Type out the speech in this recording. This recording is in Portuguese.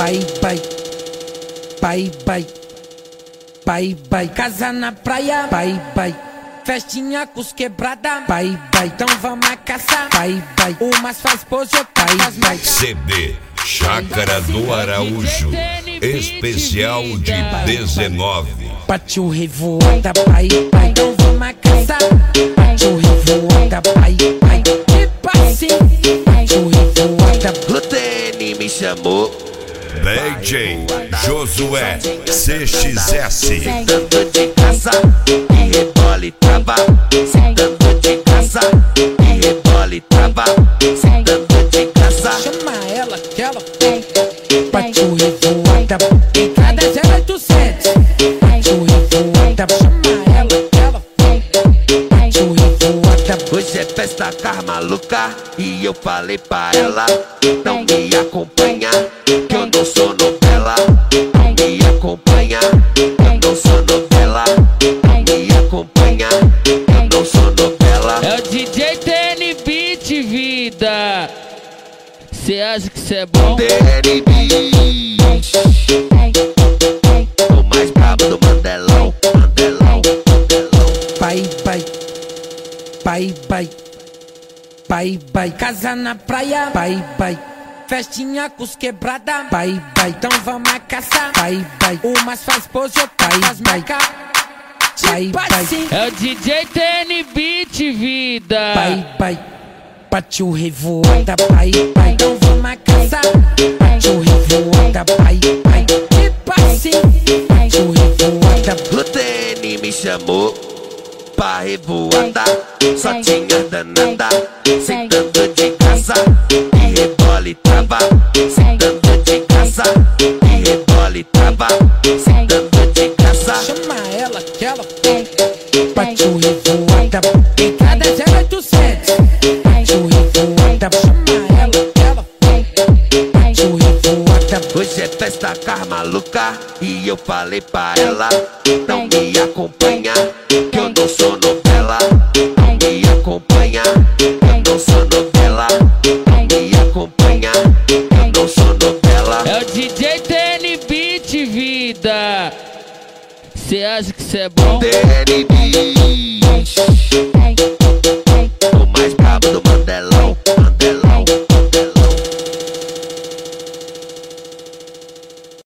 Pai, casa na praia, pai, festinha com os quebrada, pai, então vamos a caçar, pai, umas faz pose, pai. CD Chácara do Araújo, especial de 19. Partiu revoada, pai, então vamos a caçar. Partiu revoada, pai, tipo assim. Partiu revoada, o TN me chamou. DJ Josué CXS. Dando de caça e rebola e trava. Dando de caça e rebola e trava. Dando de caça. Chama ela que ela partiu revoada. Entrada 0800. Partiu revoada. Chama ela que ela partiu revoada. Hoje é festa com as maluca e eu falei pra ela não me acompanha, que eu não sou novela. Não me acompanha, eu não sou novela. Não me acompanha, eu não sou novela. É o DJ TN Beat, vida. Cê acha que cê é bom? TN Beat, o mais brabo do Mandelão. Pai, casa na praia, pai, festinha com os quebrada, pai, então vamos a caçar, pai, umas faz pose, pai, é o DJ TN Beat, vida. Pai, partiu revoada, pai, então vamos a caçar. Partiu revoada, pai, tipo assim. Partiu revoada, o TN me chamou pra revoada. Só tinha danada, sentando de caça e rebola e trava. Sentando de caça e rebola e trava. Sentando de caça. Chama ela que ela partiu revoada. Entrada 0800. Partiu revoada. Chama ela que ela partiu revoada. Hoje é festa com as maluca e eu falei pra ela não me acompanha, que eu não sou novela. Não me acompanha, eu não sou novela. Não me acompanha, eu não sou novela. É o DJ TN Beat, vida. Cê acha que cê é bom? TN Beat.